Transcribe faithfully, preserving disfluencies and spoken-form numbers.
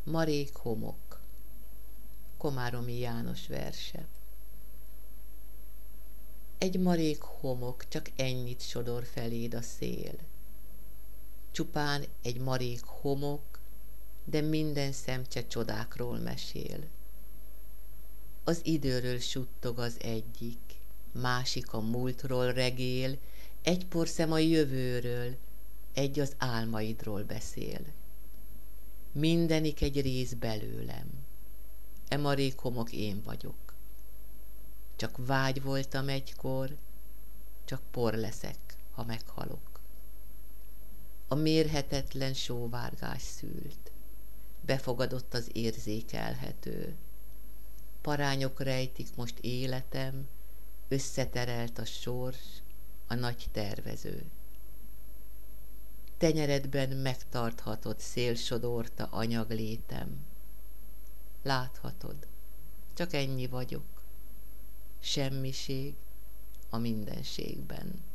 Marék homok. Komáromi János verse. Egy marék homok, csak ennyit sodor feléd a szél. Csupán egy marék homok, de minden szemcse csodákról mesél. Az időről suttog az egyik, másik a múltról regél, egy porszem a jövőről, egy az álmaidról beszél. Mindenik egy rész belőlem, e marék homok én vagyok. Csak vágy voltam egykor, csak por leszek, ha meghalok. A mérhetetlen sóvárgás szült, befogadott az érzékelhető. Parányok rejtik most életem, összeterelt a sors, a nagy tervező. Tenyeredben megtarthatod szélsodorta anyaglétem. Láthatod, csak ennyi vagyok, semmiség a mindenségben.